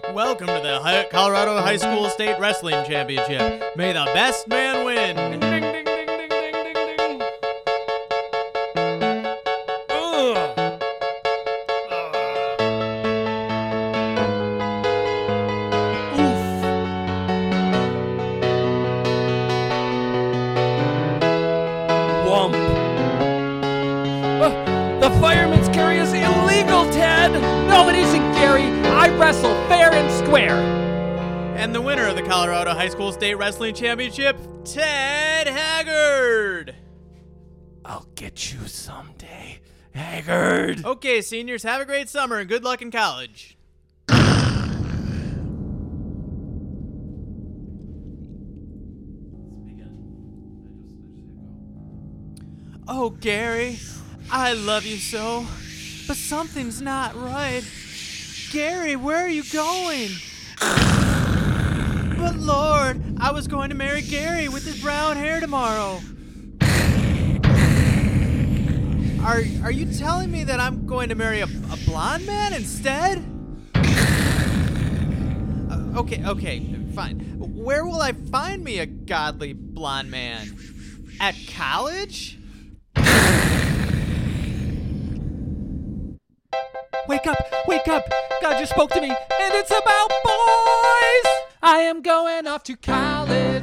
Welcome to the Colorado High School State Wrestling Championship. May the best man win. Ding, ding, ding, ding, ding, ding, ding, ding. Wump. The fireman's carry is illegal, Ted! No, it isn't, Gary. I wrestle fair and square. And the winner of the Colorado High School State Wrestling Championship, Ted Haggard. I'll get you someday, Haggard. Okay, seniors, have a great summer and good luck in college. Oh, Gary, I love you so, but something's not right. Gary, where are you going? But Lord, I was going to marry Gary with his brown hair tomorrow. Are you telling me that I'm going to marry a blonde man instead? Okay, fine. Where will I find me a godly blonde man? At college? Wake up. God just spoke to me, and it's about boys. I am going off to college.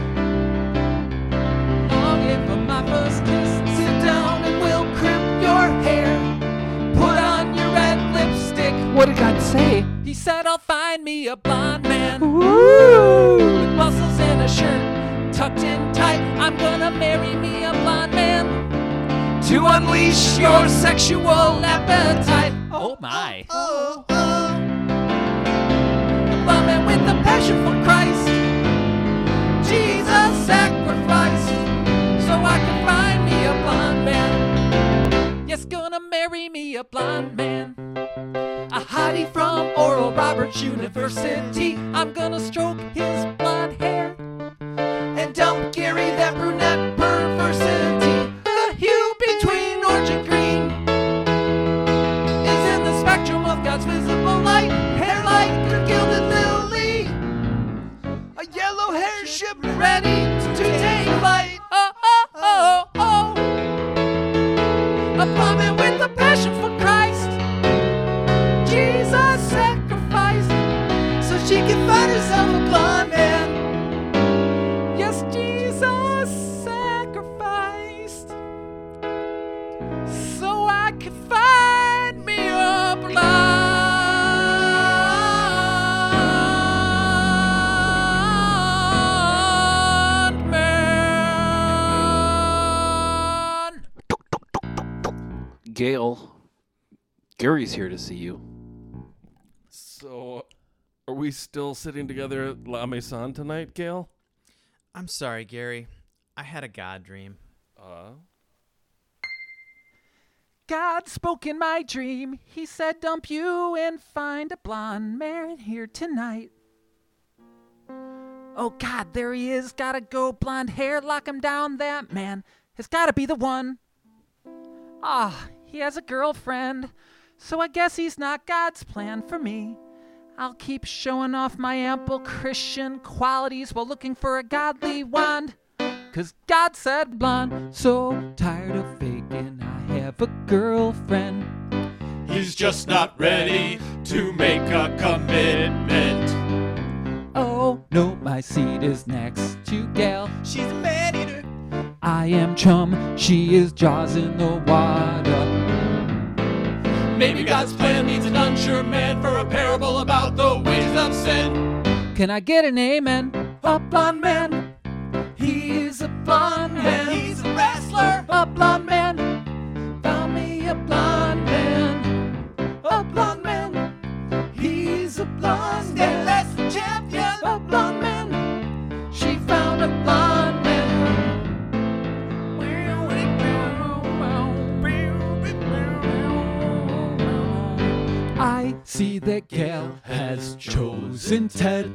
Longing for my first kiss. Sit down and we'll crimp your hair. Put on your red lipstick. What did God say? He said I'll find me a blonde man. Ooh. With muscles and a shirt tucked in tight. I'm gonna marry me a blonde man to unleash your sexual appetite. Oh my. Oh. A blonde man with a passion for Christ. Jesus sacrificed so I can find me a blonde man. Yes, gonna marry me a blonde man. A hottie from Oral Roberts University. I'm gonna stroke his blonde hair and dump Gary that brunette perversity. The hue between orange and green is in the spectrum of God's visible light. Hair like a gilded lily, a yellow hair ship ready to take flight. Oh. A blonde man with a passion for Christ. Jesus sacrificed so she can find herself a blonde man. Yes, Jesus sacrificed so I could find me a blonde man. Gail, Gary's here to see you. So, are we still sitting together at La Maison tonight, Gail? I'm sorry, Gary. I had a God dream. God spoke in my dream. He said, dump you and find a blonde man here tonight. Oh, God, there he is. Gotta go. Blonde hair, lock him down. That man has gotta be the one. He has a girlfriend, so I guess he's not God's plan for me. I'll keep showing off my ample Christian qualities while looking for a godly wand. 'Cause God said blonde, so tired of faking I have a girlfriend. He's just not ready to make a commitment. Oh, no, my seat is next to Gail. She's a man eater. I am chum, she is jaws in the water. Maybe God's plan needs an unsure man for a parable about the wages of sin. Can I get an amen? A blonde man. He is a blonde man. He's a wrestler. A blonde man. Found me a blonde man. A blonde man. He's a blonde man. Wrestling champion. A blonde man. She found a blonde man. I see that Gail has chosen Ted.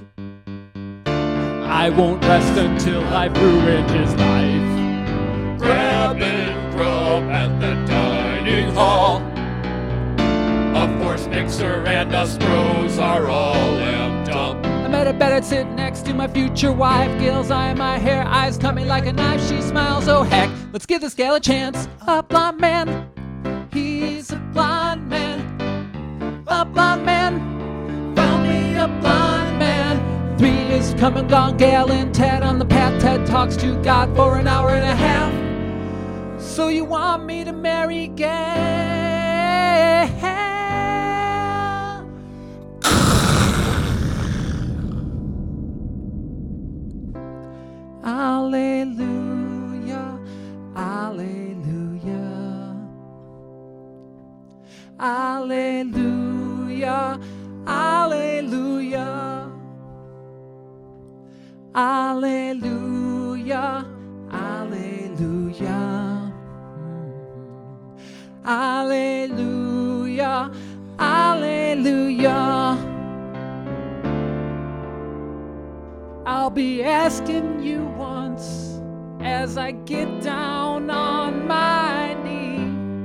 I won't rest until I've ruined his life. Grab and grub at the dining hall. A force fixer and us bros are all amped up. I met a better sit next to my future wife. Gills eye in my hair, eyes cut me like a knife. She smiles, oh heck, let's give this gal a chance. A blonde man, he's a blonde man. A blonde man, found me a blonde man. 3 years come and gone, Gail and Ted on the path. Ted talks to God for an hour and a half. So you want me to marry Gail? Alleluia, alleluia, alleluia, alleluia, alleluia, alleluia, alleluia, alleluia. I'll be asking you once as I get down on my knee.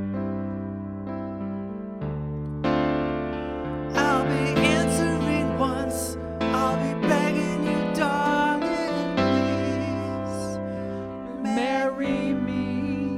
I'll be answering once. I'll be begging you, darling, please Marry me.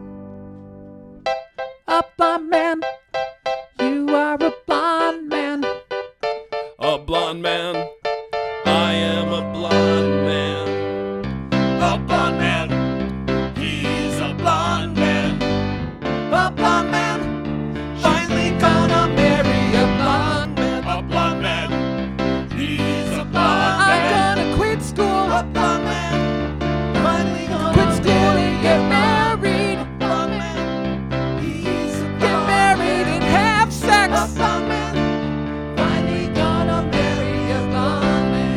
A blonde man, you are a blonde man. A blonde man. I am a blonde man. A blonde man, he's a blonde man. A blonde man, finally gonna marry a blonde man. A blonde man, he's a blonde I'm man. gonna quit school. A blonde man, finally gonna Quit school and get married. A blonde man, he's a Get married and have sex. A blonde man, Finally gonna marry a blonde man.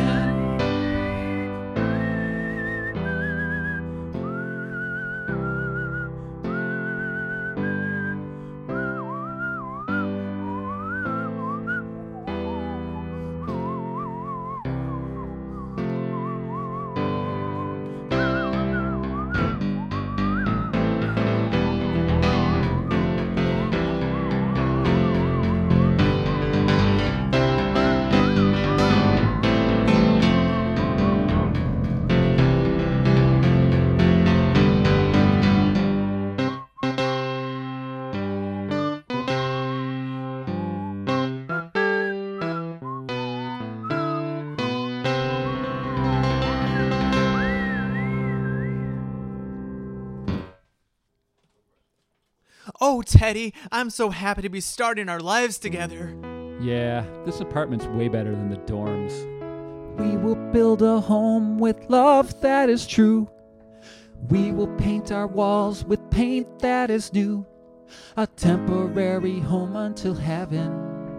Oh, Teddy, I'm so happy to be starting our lives together. Yeah, this apartment's way better than the dorms. We will build a home with love that is true. We will paint our walls with paint that is new. A temporary home until heaven.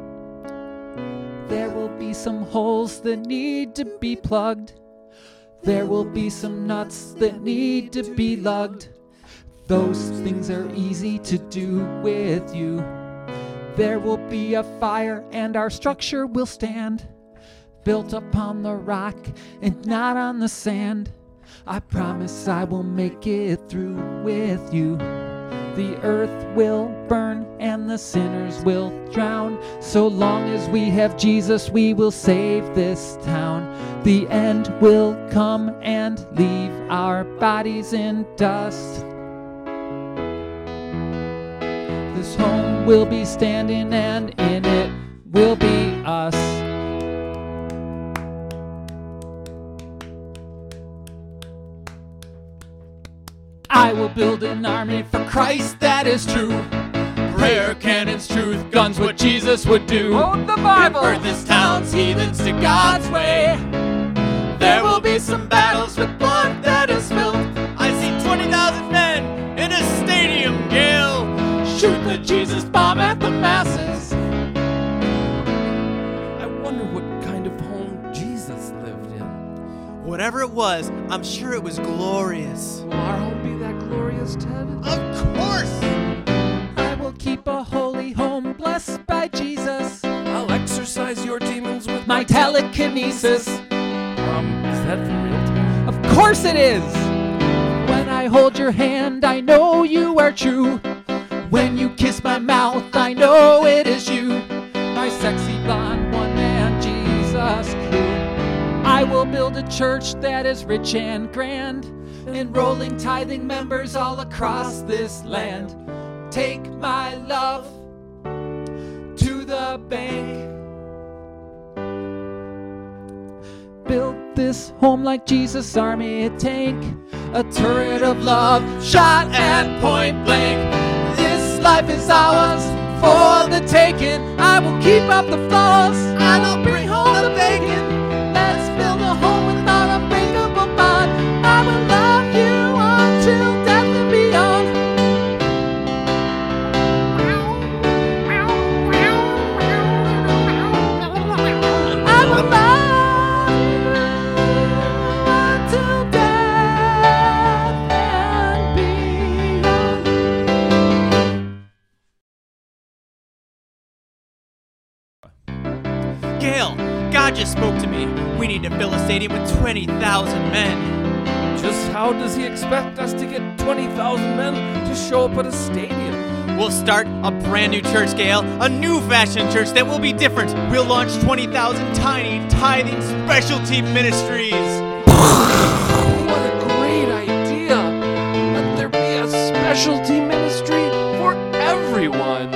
There will be some holes that need to be plugged. There will be some nuts that need to be lugged. Those things are easy to do with you. There will be a fire and our structure will stand, built upon the rock and not on the sand. I promise I will make it through with you. The earth will burn and the sinners will drown. So long as we have Jesus, we will save this town. The end will come and leave our bodies in dust. This home will be standing and in it will be us. I will build an army for Christ, that is true. Prayer, cannons, truth, guns, what Jesus would do. Quote the Bible. Convert this town's heathens to God's way. There will be some battles with blood that is spilled. I see 20,000 men in a stadium, Gale. Shoot the Jesus bomb at the masses. I wonder what kind of home Jesus lived in. Whatever it was, I'm sure it was glorious. Will our home be that glorious, Ted? Of course! I will keep a holy home blessed by Jesus. I'll exorcise your demons with My telekinesis. Is that for real, Ted? Of course it is. When I hold your hand, I know you are true. When you kiss my mouth, I know it is you. my sexy blonde one-man Jesus crew. I will build a church that is rich and grand, enrolling tithing members all across this land. Take my love to the bank. Build this home like Jesus' army tank, a turret of love shot at point blank. This life is ours for the taking. I will keep up the flaws, I will bring home the bacon. Let's build a home with our unbreakable bond. I will love you until death and beyond. I will love you until death and beyond. Gail, God just spoke to me. We need to fill a stadium with 20,000 men. Just how does he expect us to get 20,000 men to show up at a stadium? We'll start a brand new church, Gail. A new fashion church that will be different. We'll launch 20,000 tiny, tithing specialty ministries. What a great idea! Let there be a specialty ministry for everyone.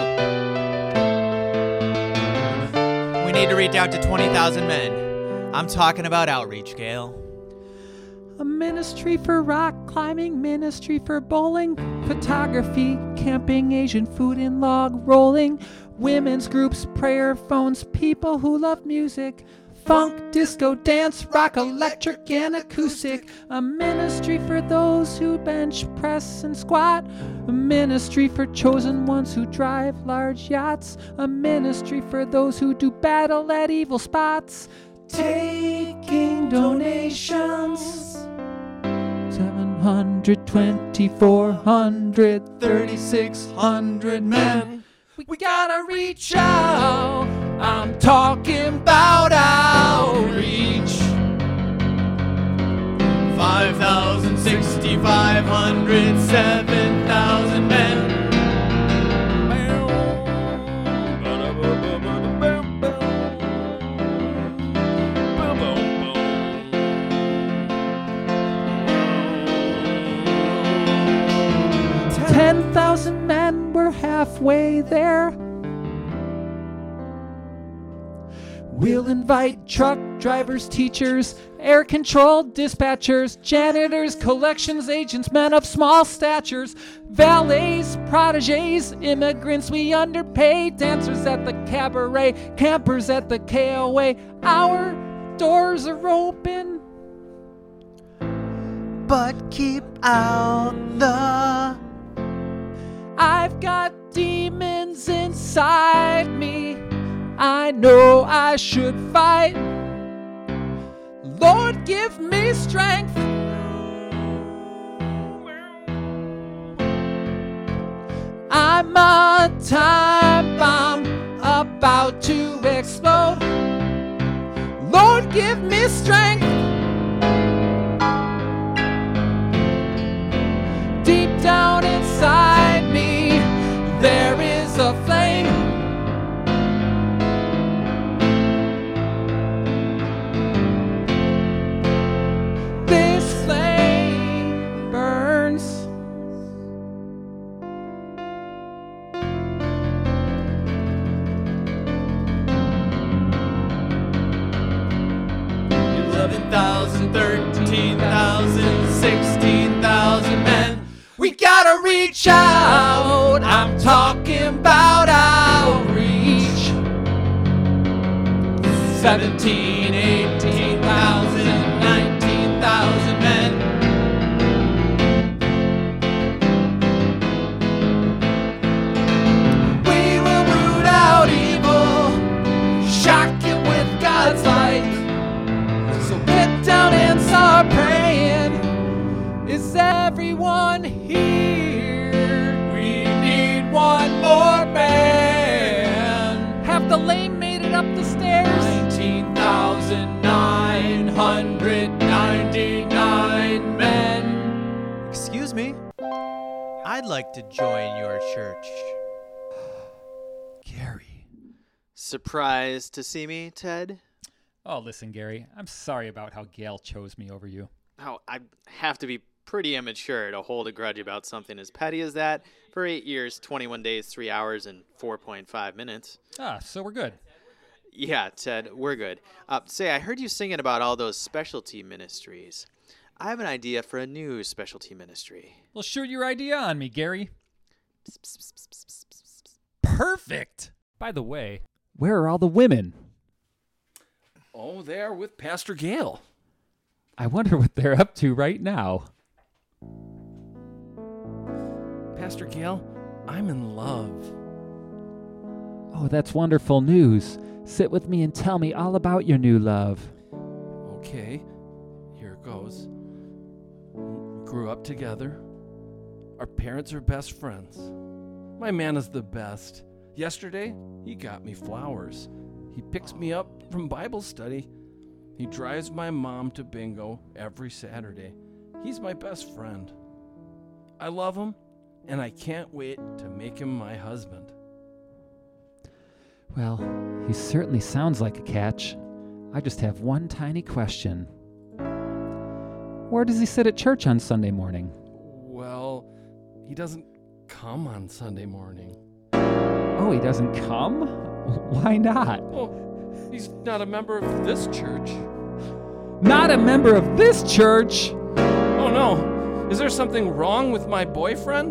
We need to reach out to 20,000 men. I'm talking about outreach, Gail. A ministry for rock climbing, ministry for bowling, photography, camping, Asian food and log rolling, women's groups, prayer phones, people who love music, funk, disco, dance, rock, electric, and acoustic. A ministry for those who bench, press, and squat. A ministry for chosen ones who drive large yachts. A ministry for those who do battle at evil spots. Taking donations. 700, 2,400, 3,600 men. We gotta reach out. I'm talking about outreach. 5,000, 6,500, 7,000 men. 10,000 men, we're halfway there. We'll invite truck drivers, teachers, air control dispatchers, janitors, collections agents, men of small statures, valets, protégés, immigrants we underpay, dancers at the cabaret, campers at the KOA. Our doors are open, But keep out the... I've got demons inside me. I know I should fight. Lord, give me strength. I'm a time bomb about to explode. Lord, give me strength. Deep down inside me, there is a flame. This flame burns. $11,000, 13,000, 16,000 men. We gotta reach out. I'm talking about outreach. 17, 18,000, 19,000 men. We will root out evil, shock it with God's light. So get down and start praying. Is everyone here? We need one more man. Have the lame made it up the stairs? 19,999 men. Excuse me? I'd like to join your church. Gary, surprised to see me, Ted? Oh, listen, Gary, I'm sorry about how Gail chose me over you. Oh, I have to be pretty immature to hold a grudge about something as petty as that for 8 years, 21 days, 3 hours, and 4.5 minutes. So we're good. Yeah, Ted, we're good. Say, I heard you singing about all those specialty ministries. I have an idea for a new specialty ministry. Well, shoot your idea on me, Gary. Perfect! By the way, where are all the women? Oh, they're with Pastor Gale. I wonder what they're up to right now. Pastor Gale, I'm in love. Oh, that's wonderful news. Sit with me and tell me all about your new love. Okay, here it goes. We grew up together. Our parents are best friends. My man is the best. Yesterday, he got me flowers. He picks me up from Bible study. He drives my mom to bingo every Saturday. He's my best friend. I love him, and I can't wait to make him my husband. Well, he certainly sounds like a catch. I just have one tiny question. Where does he sit at church on Sunday morning? Well, he doesn't come on Sunday morning. Oh, he doesn't come? Why not? Oh, he's not a member of this church. Not a member of this church? Oh no, is there something wrong with my boyfriend?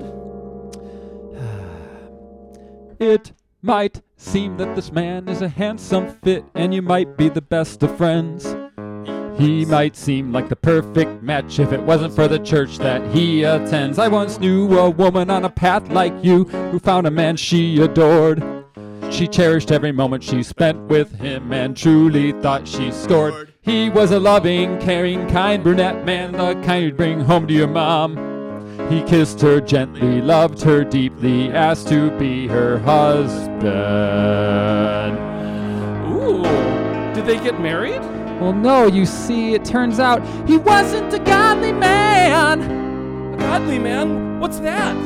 It might seem that this man is a handsome fit and you might be the best of friends. He might seem like the perfect match if it wasn't for the church that he attends. I once knew a woman on a path like you who found a man she adored. She cherished every moment she spent with him and truly thought she scored. He was a loving, caring, kind brunette man, the kind you'd bring home to your mom. He kissed her gently, loved her deeply, asked to be her husband. Ooh, did they get married? Well, no, you see, it turns out he wasn't a godly man. A godly man? What's that?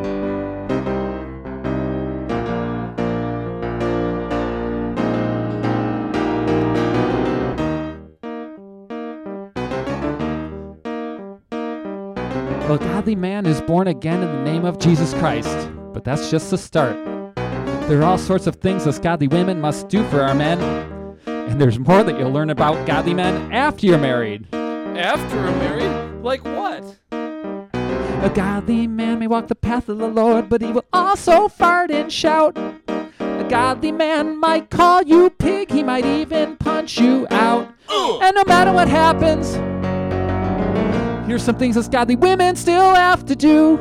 Well, a godly man is born again in the name of Jesus Christ, but that's just the start. There are all sorts of things us godly women must do for our men, and there's more that you'll learn about godly men after you're married. After I'm married? Like what? A godly man may walk the path of the Lord, but he will also fart and shout. A godly man might call you pig, he might even punch you out. And no matter what happens, here's some things us godly women still have to do.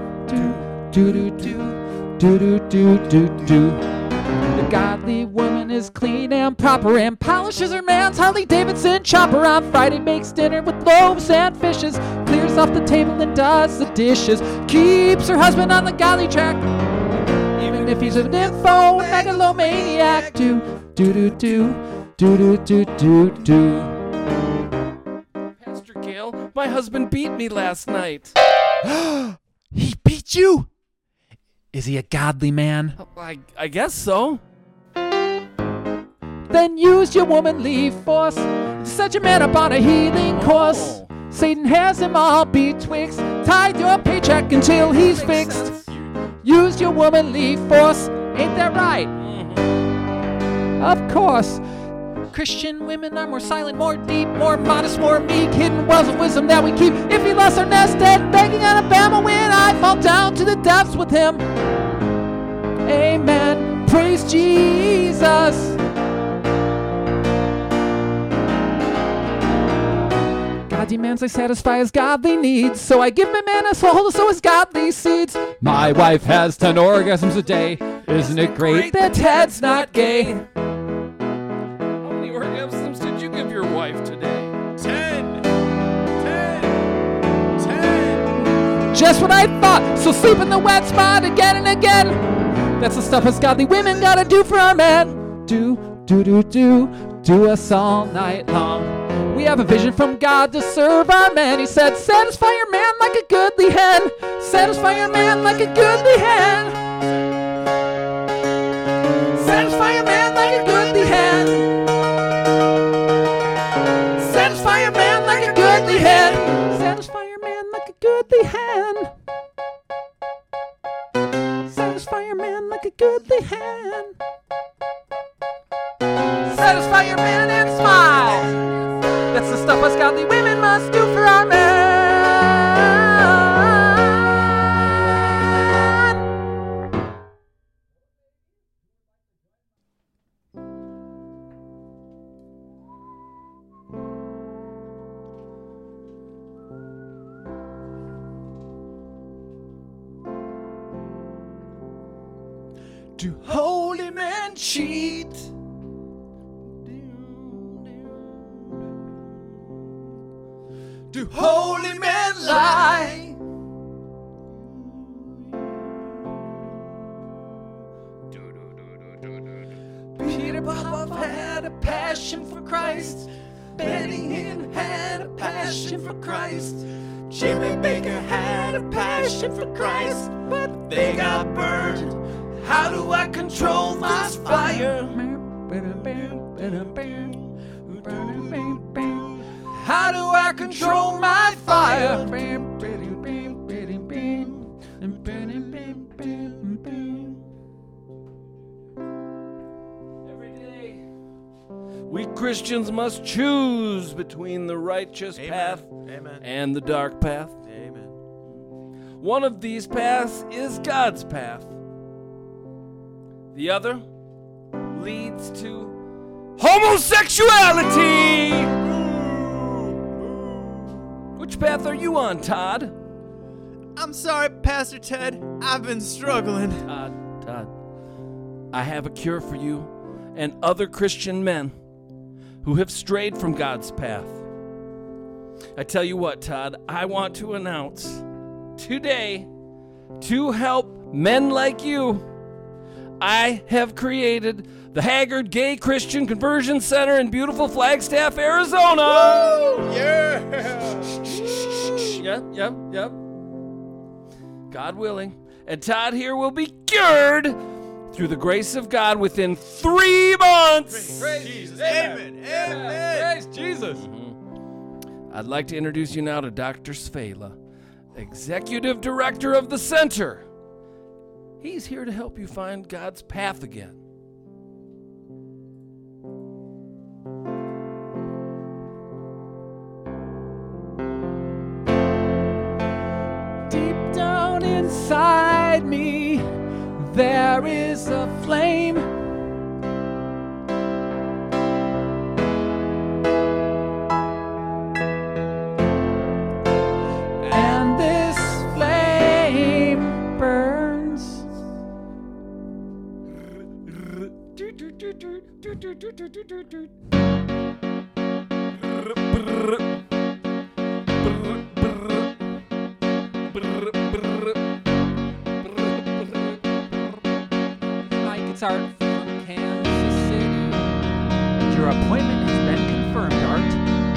The godly woman is clean and proper and polishes her man's Harley Davidson chopper. On Friday makes dinner with loaves and fishes, clears off the table and does the dishes, keeps her husband on the godly track, even if he's an info megalomaniac. Pastor Gale, my husband beat me last night. He beat you? Is he a godly man? I guess so. Then use your womanly force to set your man up on a healing course. Satan has him all betwixt, tied your paycheck until he's fixed. Use your womanly force, ain't that right? Of course. Christian women are more silent, more deep, more modest, more meek, hidden wells of wisdom that we keep. If he lost our nest and begging Alabama, when I fall down to the depths with him. Amen. Praise Jesus. Godly mans I satisfy his godly needs, so I give my man a soul to sow his godly seeds. My wife has 10 orgasms a day. Isn't it great that Ted's not gay? How many orgasms did you give your wife today? 10! 10! Just what I thought, so sleep in the wet spot again and again. That's the stuff us godly women gotta do for our men. Do us all night long. We have a vision from God to serve our men. He said, satisfy your man like a goodly hen. Satisfy your man like a goodly hen. Satisfy your man like a goodly hand. Satisfy your man and smile. That's the stuff us godly women must do for our men. Do holy men cheat? Do holy men lie? Peter Popoff had a passion for Christ. Benny Hinn had a passion for Christ. Jimmy Baker had a passion for Christ, but they got burned. How do I control this fire? How do I control my fire? Every day, we Christians must choose between the righteous path and the dark path. Amen. One of these paths is God's path. The other leads to homosexuality. Which path are you on, Todd? I'm sorry, Pastor Ted. I've been struggling. Todd, I have a cure for you and other Christian men who have strayed from God's path. I tell you what, Todd, I want to announce today, to help men like you, I have created the Haggard Gay Christian Conversion Center in beautiful Flagstaff, Arizona. Woo! Yeah! Yep. God willing. And Todd here will be cured through the grace of God within 3 months. Praise Jesus. Amen. Amen. Praise Jesus. I'd like to introduce you now to Dr. Svela, Executive Director of the Center. He's here to help you find God's path again. Deep down inside me, there is a flame. And this flame burns. Mike, it's Art from Kansas City. Your appointment has been confirmed, Art.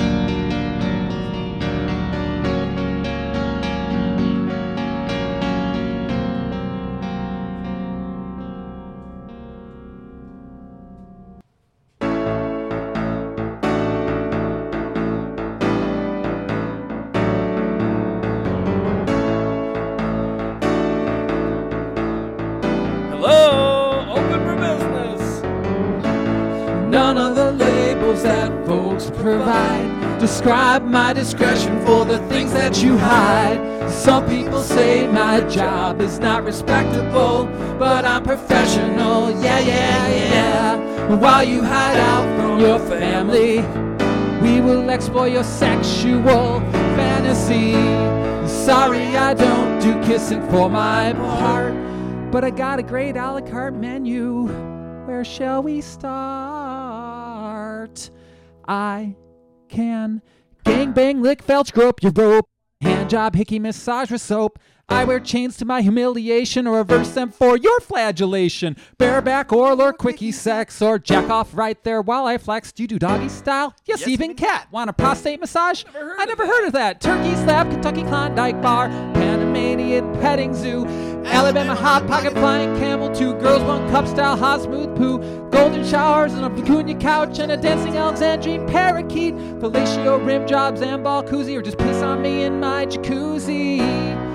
Hello, open for business. None of the labels that folks provide describe my discretion for the things that you hide. Some people say my job is not respectable, but I'm professional, yeah. While you hide out from your family, we will explore your sexual fantasy. Sorry, I don't do kissing for my part, but I got a great a la carte menu. Where shall we start? I can gangbang, lick, felch, grope your rope, hand job, hickey, massage with soap. I wear chains to my humiliation or reverse them for your flagellation. Bareback, oral, or quickie sex, or jack off right there while I flex. Do you do doggy style? Yes, even cat. Want a prostate massage? I never heard of that. Turkey slap, Kentucky Klondike bar, Panamanian petting zoo, Alabama hot pocket flying camel, 2 girls, 1 cup style hot smooth poo, golden showers and a vicuña couch and a dancing Alexandrine parakeet, fellatio rim jobs and ball koozie, or just piss on me in my jacuzzi.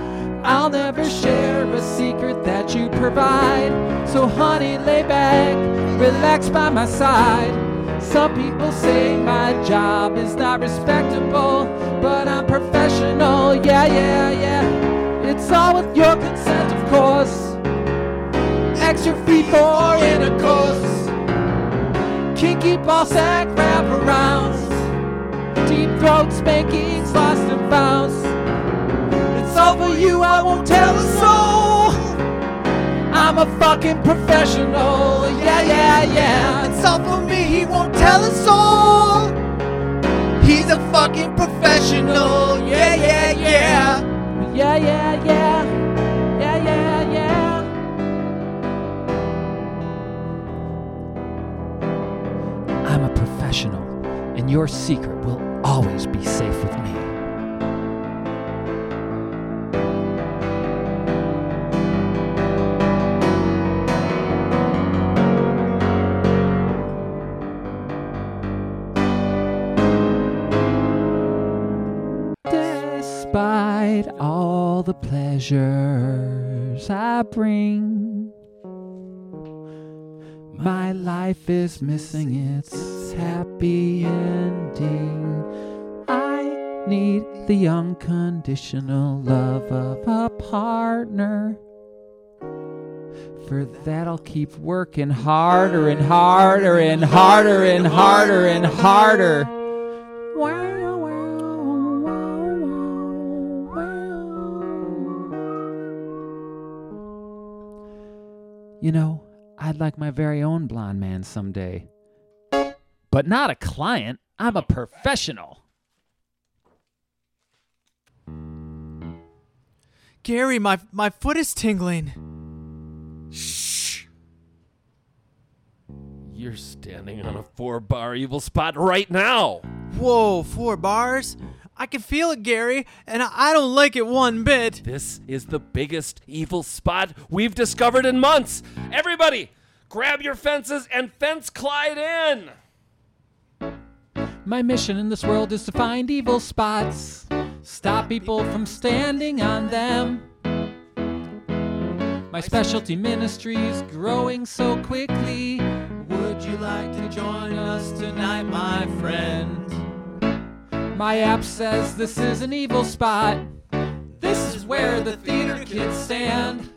I'll never share a secret that you provide. So honey, lay back, relax by my side. Some people say my job is not respectable, but I'm professional, yeah. It's all with your consent, of course. Extra free for intercourse. Kinky ball sack wraparounds. Deep throat spankings, lost and found. It's all for you, I won't tell a soul. I'm a fucking professional, yeah. It's all for me, he won't tell a soul. He's a fucking professional, yeah. Yeah. I'm a professional, and your secret will always be safe with me. Despite all the pleasures I bring, my life is missing its happy ending. I need the unconditional love of a partner. For that I'll keep working harder and harder and harder and harder and harder. You know, I'd like my very own blonde man someday. But not a client. I'm a professional. Gary, my foot is tingling. Shh. You're standing on a 4-bar evil spot right now. Whoa, 4 bars? I can feel it, Gary, and I don't like it one bit. This is the biggest evil spot we've discovered in months. Everybody, grab your fences and fence Clyde in. My mission in this world is to find evil spots, stop people from standing on them. My specialty ministry's growing so quickly. Would you like to join us tonight, my friend? My app says this is an evil spot. This is where the theater kids stand.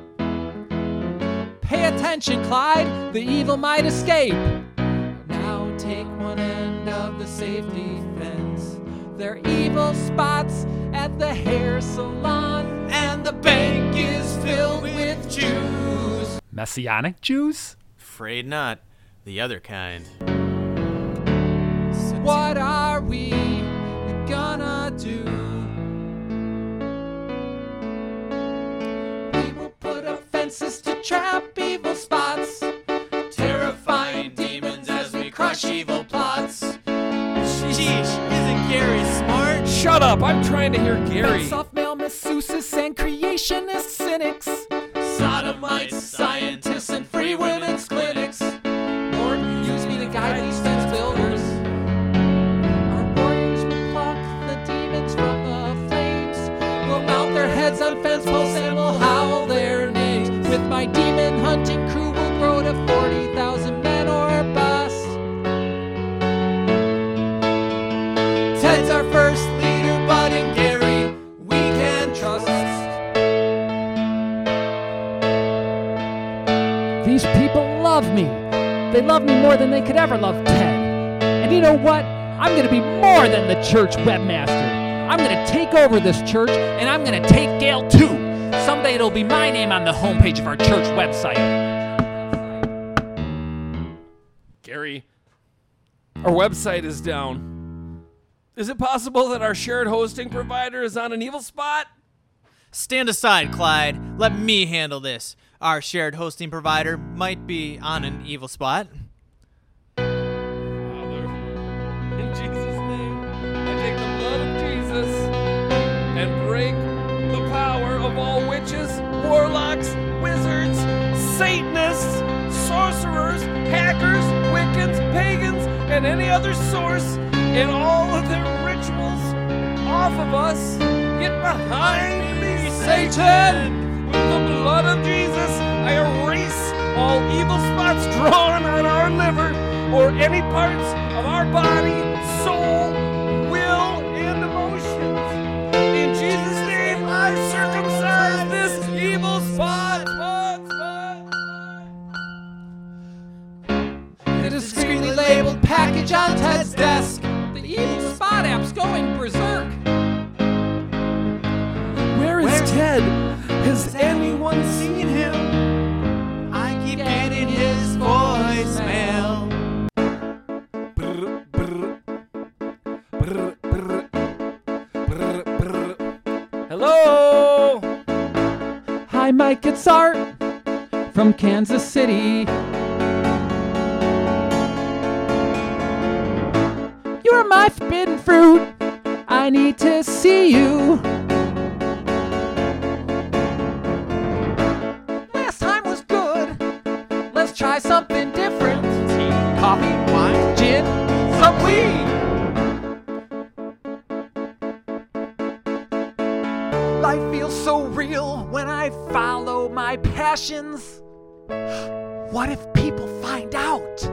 Pay attention, Clyde, the evil might escape. Now take one end of the safety fence. They're evil spots at the hair salon, and the bank is filled with Jews. Messianic Jews? Afraid not. The other kind. What are we gonna do? We will put up fences to trap evil spots, terrifying demons as we crush evil plots. Sheesh, isn't Gary smart? Shut up, I'm trying to hear Gary. Soft male masseuses and creationist cynics, sodomites, scientists, and free women's clinics. Lord, use me to guide these fence builders. Our warriors will pluck the demons from the flames. We'll mount their heads on fence posts and we'll howl their names. With my demon hunting crew, we'll grow to 40,000 men or bust. Ted's our first leader, but in Gary we can trust. These people love me. They love me more than they could ever love Ted. And you know what? I'm going to be more than the church webmaster. I'm going to take over this church, and I'm going to take Gail too. Someday it'll be my name on the homepage of our church website. Gary, our website is down. Is it possible that our shared hosting provider is on an evil spot? Stand aside, Clyde. Let me handle this. Our shared hosting provider might be on an evil spot. Father, in Jesus' name, I take the blood of Jesus and break the power of all witches, warlocks, wizards, Satanists, sorcerers, hackers, Wiccans, pagans, and any other source and all of their rituals off of us. Get behind me, Satan! With the blood of Jesus, I erase all evil spots drawn on our liver or any parts of our body, soul, will, and emotions. In Jesus' name, I circumcise this evil spot. The discreetly labeled package on Ted's desk. The evil spot app's going berserk. Where is Ted? Has anyone seen him? I keep getting his voicemail. Hello? Hi, Mike, it's Art from Kansas City. You're my forbidden fruit. I need to see you. Last time was good. Let's try something different. Tea, coffee, wine, gin, some weed. Life feels so real when I follow my passions. What if people find out?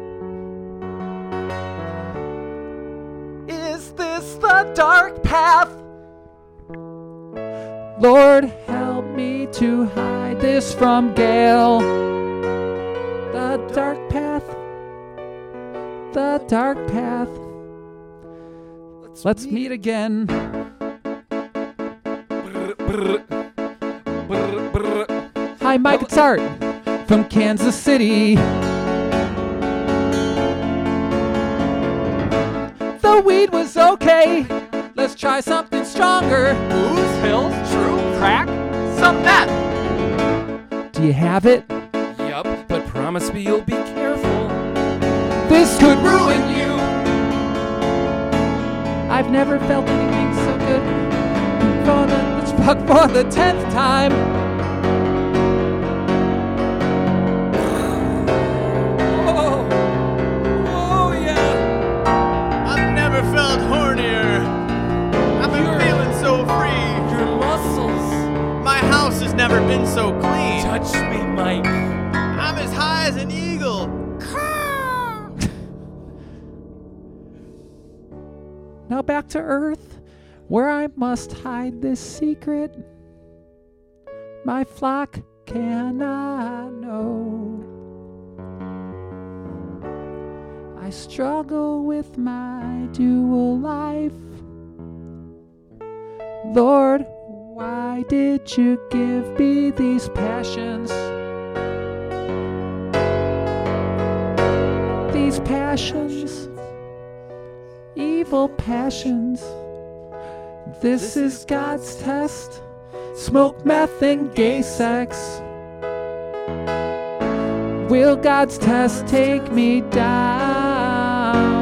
Is this the dark path? Lord, help me to hide this from Gail. The dark path. The dark path. Let's meet again. Hi, Mike, it's Art from Kansas City. The weed was okay. Let's try something stronger. Booze, pills, true, crack, some meth. Do you have it? Yup, but promise me you'll be careful. This could Ruin you. I've never felt anything so good. Let's fuck for the 10th time. Oh yeah. I've never felt hornier. I've been feeling so free. Your muscles. My house has never been so clean. Touch me, Mike. I'm as high as an eagle. Now back to Earth, where I must hide this secret. My flock cannot know. I struggle with my dual life. Lord, why did you give me these passions? These passions, evil passions. This is God's test. Smoke meth and gay sex. Will God's test take me down?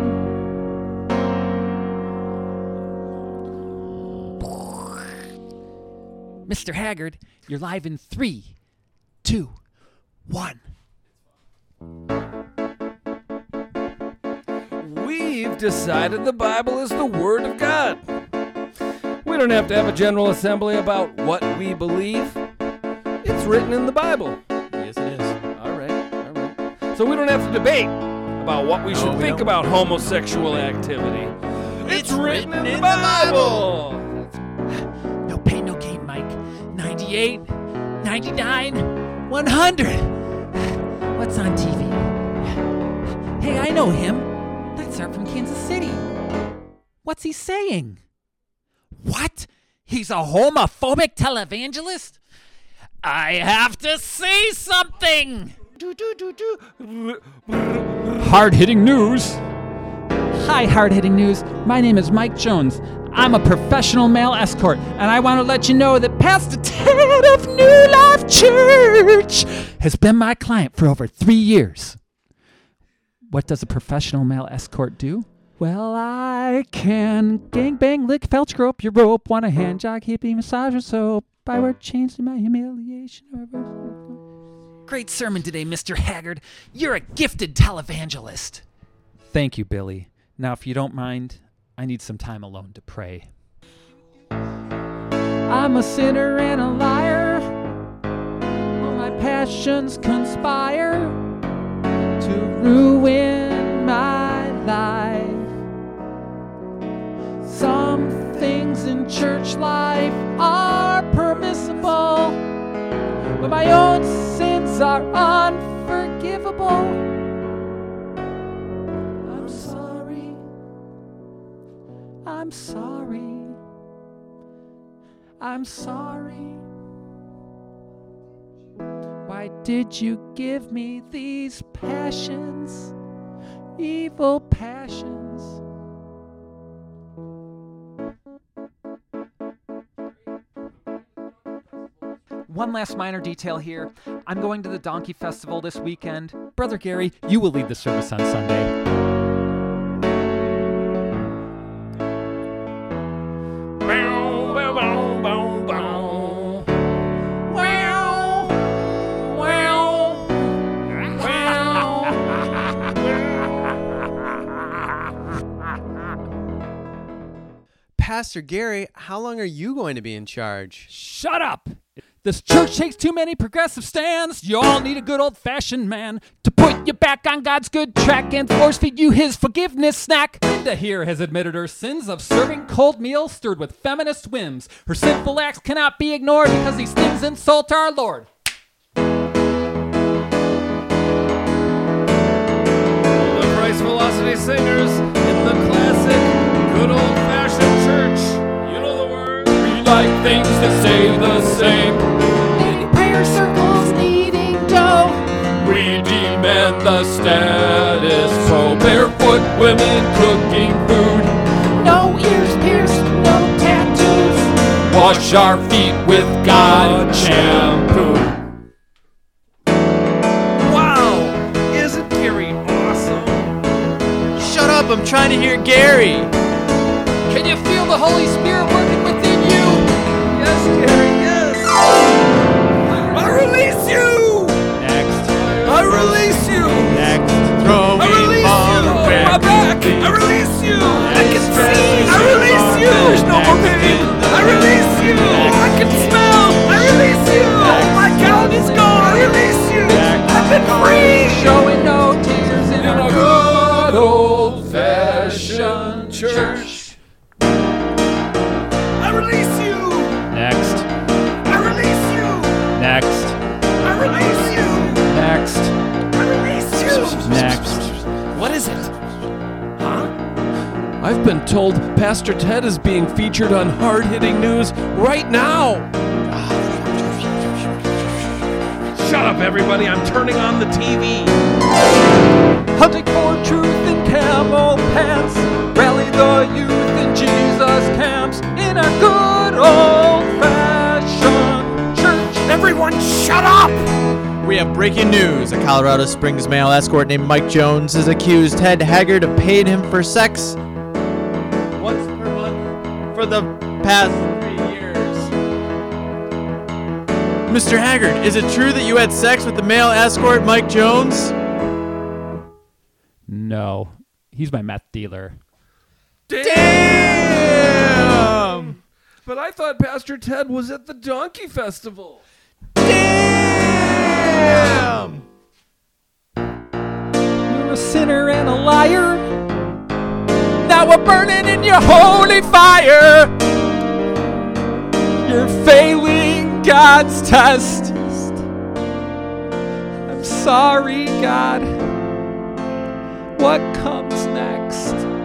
Mr. Haggard, you're live in 3, 2, 1. We've decided the Bible is the Word of God. We don't have to have a general assembly about what we believe. It's written in the Bible. Yes, it is. All right. So we don't have to debate about what we should think about homosexual activity. It's written in the Bible. No pain, no gain, Mike. 98, 99, 100. What's on TV? Hey, I know him. That's Art from Kansas City. What's he saying? What? He's a homophobic televangelist? I have to say something! Hard-hitting news. Hi, hard-hitting news. My name is Mike Jones. I'm a professional male escort, and I want to let you know that Pastor Ted of New Life Church has been my client for over 3 years. What does a professional male escort do? Well, I can gangbang, lick, felch, grope your rope, want a hand job, hippie, massage, or soap. I wear chains to my humiliation. Great sermon today, Mr. Haggard. You're a gifted televangelist. Thank you, Billy. Now, if you don't mind, I need some time alone to pray. I'm a sinner and a liar. All my passions conspire to ruin my life. Some things in church life are permissible, but my own sins are unforgivable. I'm sorry. I'm sorry. I'm sorry. Why did you give me these passions, evil passions? One last minor detail here. I'm going to the Donkey Festival this weekend. Brother Gary, you will lead the service on Sunday. Pastor Gary, how long are you going to be in charge? Shut up! This church takes too many progressive stands. You all need a good old-fashioned man to put you back on God's good track and force-feed you his forgiveness snack. Linda here has admitted her sins of serving cold meals stirred with feminist whims. Her sinful acts cannot be ignored because these things insult our Lord. The Christ Velocity Singers in the classic good old-fashioned church. You know the word. We like things that stay the same. Leading prayer circles, needing dough. We demand the status quo. Barefoot women cooking food. No ears pierced, no tattoos. Wash our feet with God shampoo. Wow! Isn't Gary awesome? Shut up, I'm trying to hear Gary. Can you feel the Holy Spirit working within you? Yes, Gary, yes! I release you! Next. I release you! Next. Throw I release you! My back! I release you! I can see! I release you! There's no more pain! I release you! I can smell! I release you! My gout is gone! I release you! I've been free! Showing no tears in In our a good old-fashioned church. I release you! Next. I release you! Next. I release you! Next. I release you! Next. What is it? Huh? I've been told Pastor Ted is being featured on hard-hitting news right now. Shut up, everybody. I'm turning on the TV. hunting for truth in camel pants. Rally the youth in Jesus camps in a good old-fashioned church. Everyone, shut up! We have breaking news. A Colorado Springs male escort named Mike Jones has accused Ted Haggard of paying him for sex once per month for the past 3 years. Mr. Haggard, is it true that you had sex with the male escort Mike Jones? No. He's my meth dealer. Damn! But I thought Pastor Ted was at the Donkey Festival. Damn! You're a sinner and a liar. Now we're burning in your holy fire. You're failing God's test. I'm sorry, God. What comes next?